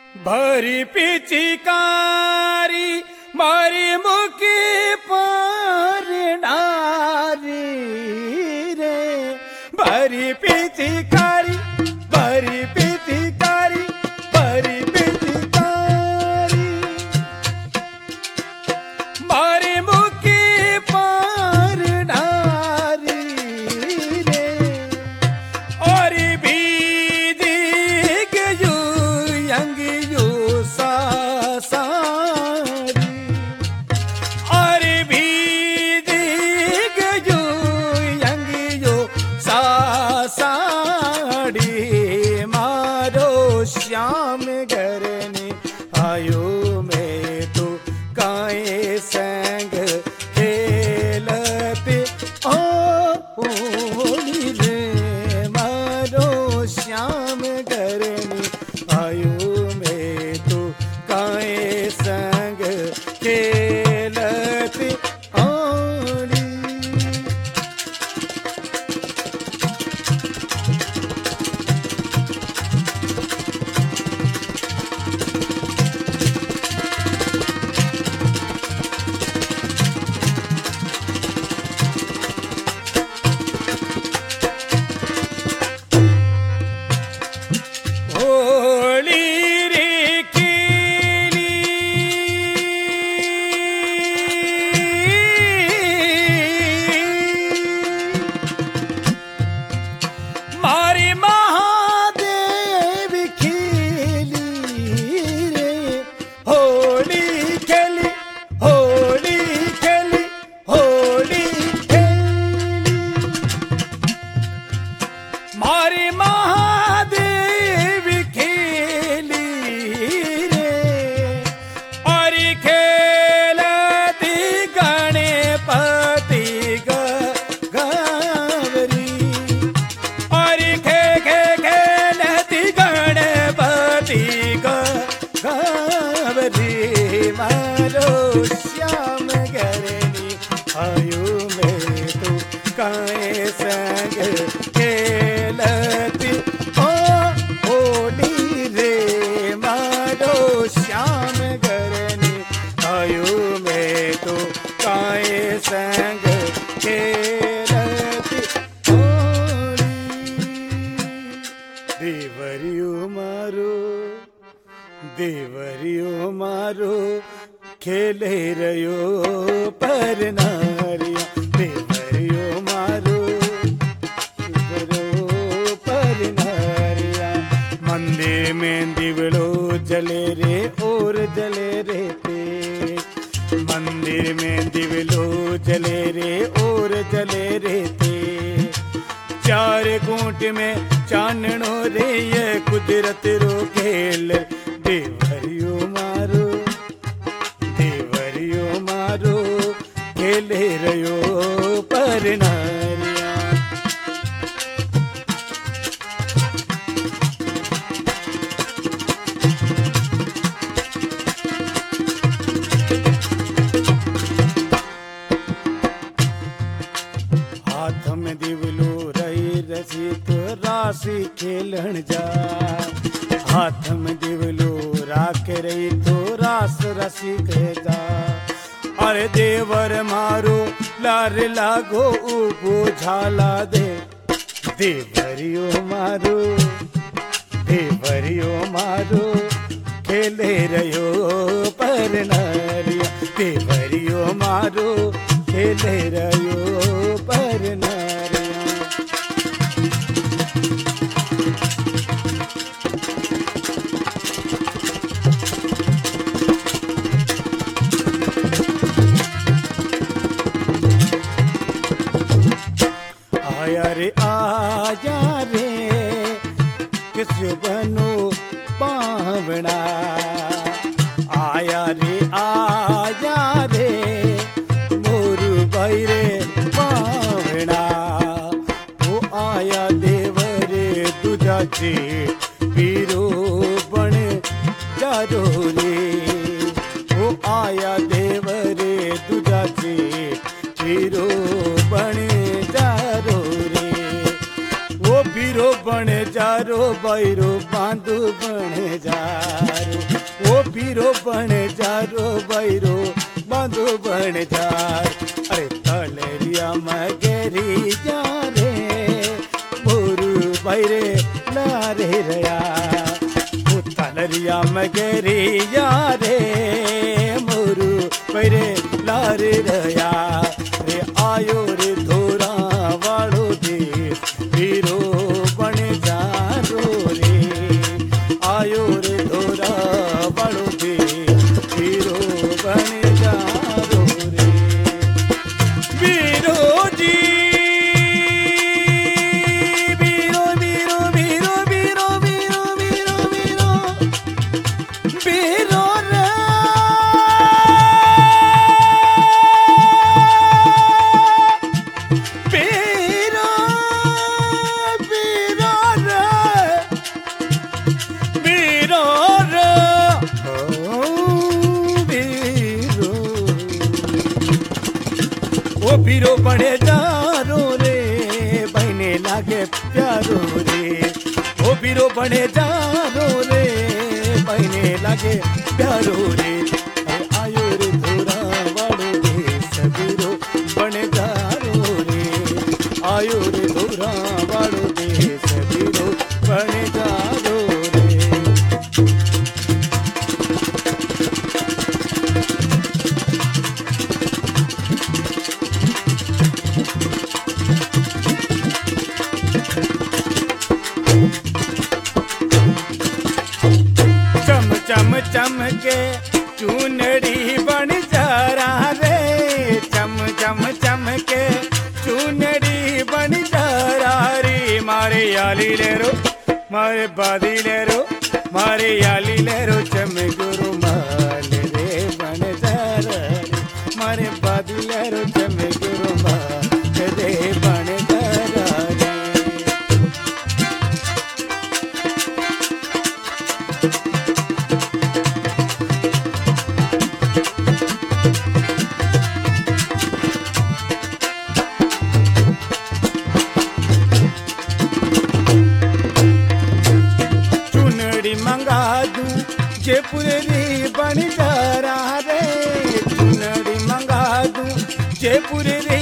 भरी पिचकारी मारी मुखी पर नारी रे, भरी पिचकारी भरी पिचकारी भरी पिचकारी मारी मुखी पर नारी रे, और भीदी गयू यंग यू सारी, और भीदी गयू यंग यू साड़ी, मारो श्याम घरने आयो में तो काए संग खेलते ओ होली रे, मारो श्याम घरने आयो में तो काए संग खेलते होली। होली रे खेली मारी महादेव खेली रे, होली खेली होली खेली होली खेली मारी महादेव खेली रे, और खेलती गणपति गौरी, और खेलती गणपति गौरी, मारो श्याम घरनी आयु में तू काए संग खेलती ओ होली रे, मारो श्याम घरनी आयु में तो काए संग खेलती होली। देवरियो मारो खेले रयो पर नारिया, देवरियो मारो पर नारिया, मंदिर में दिवलो जले रे और जले रे ते, मंदिर में दिवलो जले रे और जले रे ते, चार कूट में चाननो रे ये कुदरत रो खेल, देवरियो मारो खेले रयो पर नारिया। हाथ में दिवलो रही रसी तो राशि खेलन जा, हाथ में दिवलो राख रही तो रास रसी के जा, अरे देवर मारो लार लागो उगो झाला दे, देवरियो मारो खेले रयो पर नारिया, देवरियो मारो खेले रयो पर नारिया। आया रे किस बनो पावना, आया रे मोर बैरे पावना, वो आया देवरे दूजा जे पीरो बन जारो रे, वो आया देवरे दूजा जे पीरो बन जारो रे, वो पीरो बन जारो बैरो बांधु बन जारो, बीरो बन जा रो बैरो बांधो बन जा। अरे तलेरिया मगेरी जा रे मोरू बैरे लारे रया। तलरिया मगेरी जा रे मोरू बैरे लारे रया। रे आयो रे धोरा वालो देश बीरो बन जा रो रे। आयो रे धोरा वालो देश बीरो बन जा रो रे। बीरो जी बीरो बीरो बीरो बीरो बीरो बीरो बीरो बीरो रे। ओ बीरो बड़े जारो रे बहने लागे प्यारो रे। ओ बीरो बड़े जारो रे बहने लागे प्यारो रे। अरे आयो रे धोरा वालो देश बीरो बने जारो रे। आयो रे धोरा वालो देश बीरो बने जारो रे। चम चम के चुनरी बन जा रहा रे। चम चम चम के चुनरी बन जा रहा रे। मारे याली ले रो मारे बादी ले रो मारे याली ले रो। चम गुरु माल रे बन जा रहा रे। मारे बादी ले रो चम गुरु माल रे बन जा रहा रे। मंगा दूं जयपुर री बन जा रहा रे। चुनरी मंगा दूं जयपुर री